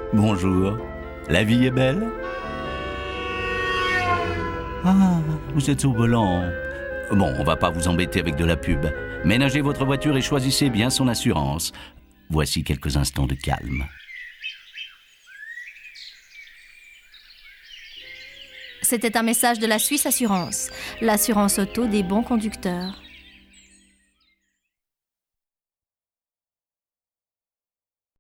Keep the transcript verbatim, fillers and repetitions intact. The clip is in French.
Bonjour. La vie est belle? Ah, vous êtes au volant. Bon, on va pas vous embêter avec de la pub. Ménagez votre voiture et choisissez bien son assurance. Voici quelques instants de calme. C'était un message de la Suisse Assurance, l'assurance auto des bons conducteurs.